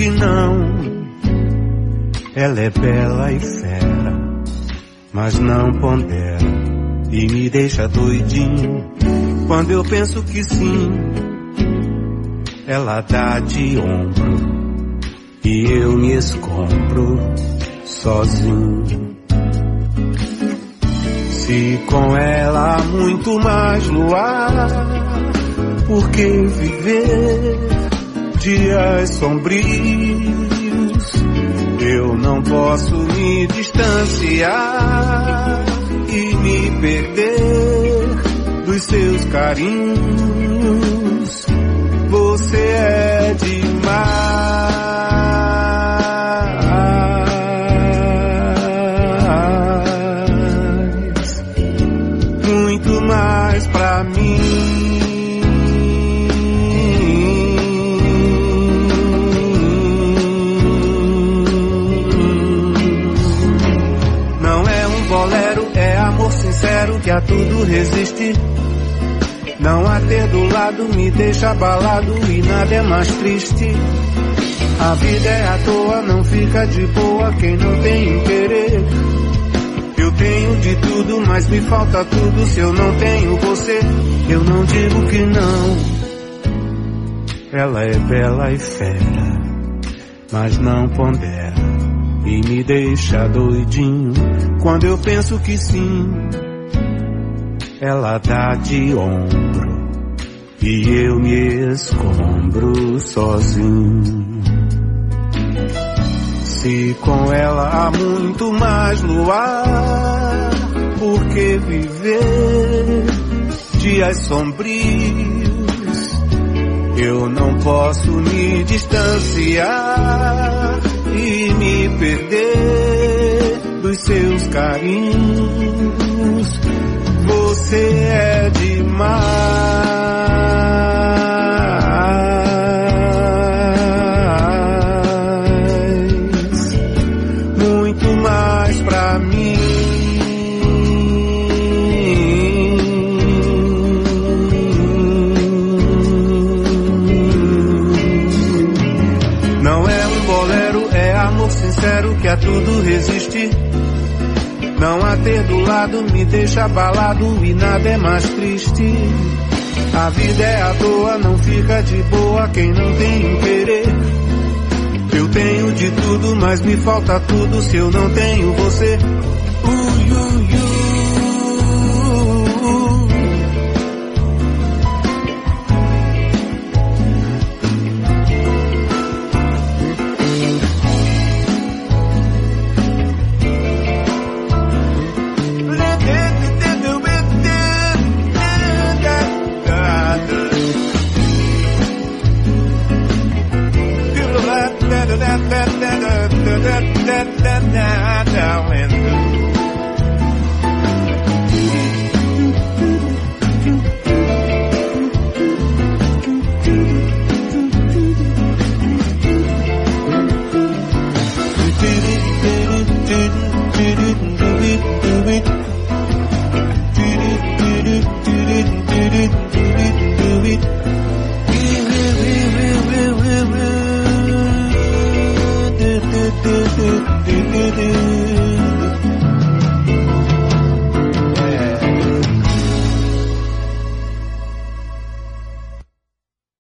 que não. Ela é bela e fera, mas não pondera e me deixa doidinho. Quando eu penso que sim, ela dá de ombro e eu me escombro sozinho. Se com ela há muito mais luar, por que viver dias sombrios? Eu não posso me distanciar e me perder dos seus carinhos. Você é demais, muito mais pra mim. Sincero que a tudo resiste. Não a ter do lado me deixa abalado e nada é mais triste. A vida é à toa, não fica de boa quem não tem querer. Eu tenho de tudo, mas me falta tudo se eu não tenho você. Eu não digo que não. Ela é bela e fera, mas não pondera e me deixa doidinho. Quando eu penso que sim, ela dá de ombro e eu me escombro sozinho. Se com ela há muito mais luar, por que viver dias sombrios? Eu não posso me distanciar e me perder dos seus carinhos. Você é demais, muito mais pra mim. Não é um bolero, é amor sincero que a tudo resiste. Não a ter do lado me deixa abalado e nada é mais triste. A vida é à toa, não fica de boa quem não tem um querer. Eu tenho de tudo, mas me falta tudo se eu não tenho você.